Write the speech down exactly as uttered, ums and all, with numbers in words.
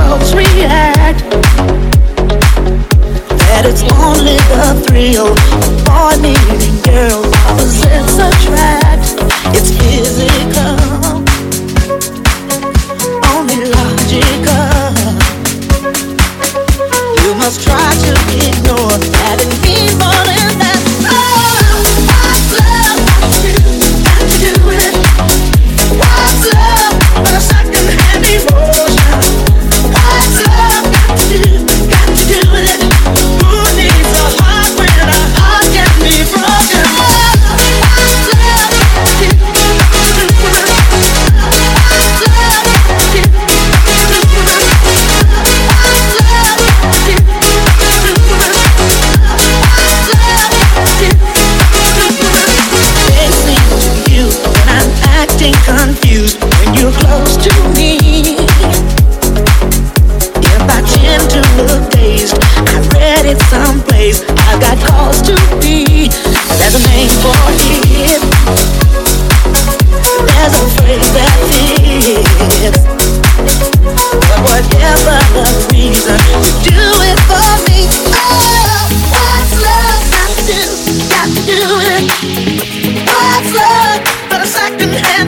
folks react. That it's only the thrill of boy meeting girl, opposites attract. It's physical, only logical. You must try to ignore that it means more than that. Oh, what's love got to do? Got to do with it. What's love but a second-hand emotion? What's love got to do? Got to do with it. Who needs a heart when a heart can be broken? What's love got to do? Got to do with it. What's love got to do? Got to do with it. What's love got to do? Confused when you're close to me. If I tend to look dazed, I read it someplace. I've got cause to be. There's a name for it. There's a phrase that fits. But whatever the reason, you do it for me. Oh, what's love got to do? Got to do it. What's love but a second hand?